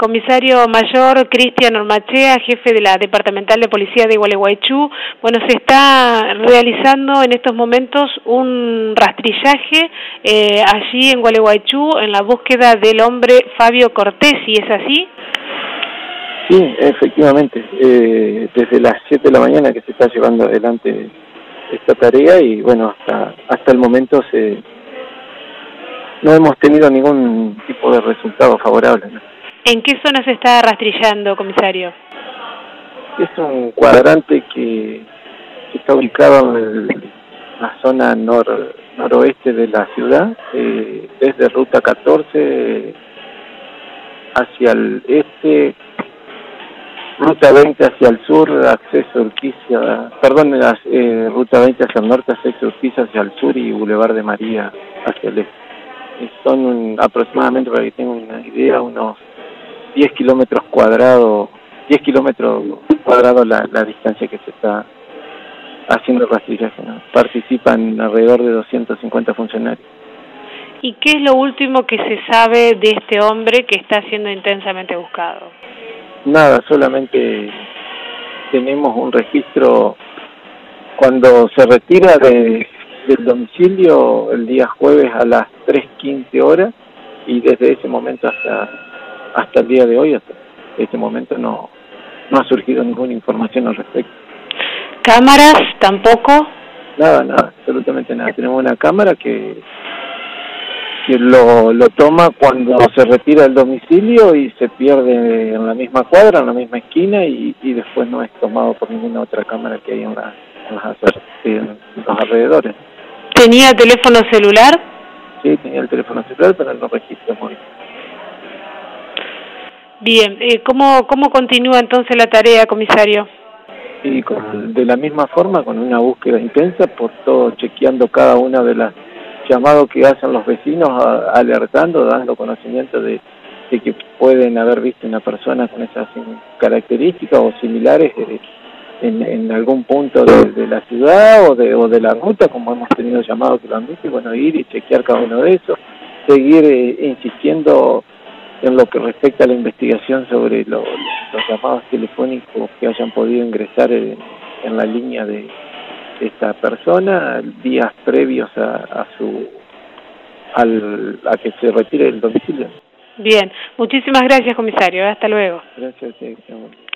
comisario mayor Cristian Ormachea, jefe de la Departamental de Policía de Gualeguaychú. Bueno, se está realizando en estos momentos un rastrillaje allí en Gualeguaychú en la búsqueda del hombre Fabio Cortesi, ¿es así? Sí, efectivamente. Desde las 7 de la mañana que se está llevando adelante esta tarea y bueno, hasta el momento no hemos tenido ningún tipo de resultado favorable, ¿no? ¿En qué zona se está rastrillando, comisario? Es un cuadrante que está ubicado en la zona noroeste de la ciudad, desde Ruta 14 hacia el este, Ruta 20 hacia el sur, acceso Urquiza, Ruta 20 hacia el norte, acceso Urquiza hacia el sur y Boulevard de María hacia el este. Son aproximadamente, para que tengan una idea, unos 10 kilómetros cuadrados la distancia que se está haciendo rastrillaje, ¿no? Participan alrededor de 250 funcionarios. ¿Y qué es lo último que se sabe de este hombre que está siendo intensamente buscado? Nada, solamente tenemos un registro cuando se retira del domicilio el día jueves a las 3:15 horas y desde ese momento hasta el día de hoy, hasta este momento no ha surgido ninguna información al respecto. ¿Cámaras tampoco? Nada, absolutamente nada. Tenemos una cámara que lo toma cuando se retira del domicilio y se pierde en la misma cuadra, en la misma esquina y después no es tomado por ninguna otra cámara que hay en los alrededores. ¿Tenía teléfono celular? Sí, tenía el teléfono celular, pero no registra móvil. Bien, ¿cómo continúa entonces la tarea, comisario? Y de la misma forma, con una búsqueda intensa, por todo, chequeando cada una de las llamados que hacen los vecinos, alertando, dando conocimiento de que pueden haber visto una persona con esas características o similares en algún punto de la ciudad o de la ruta, como hemos tenido llamados que lo han visto, y bueno, ir y chequear cada uno de esos, seguir insistiendo en lo que respecta a la investigación sobre los llamados telefónicos que hayan podido ingresar en la línea de esta persona días previos a que se retire del domicilio. Bien, muchísimas gracias, comisario. Hasta luego. Gracias.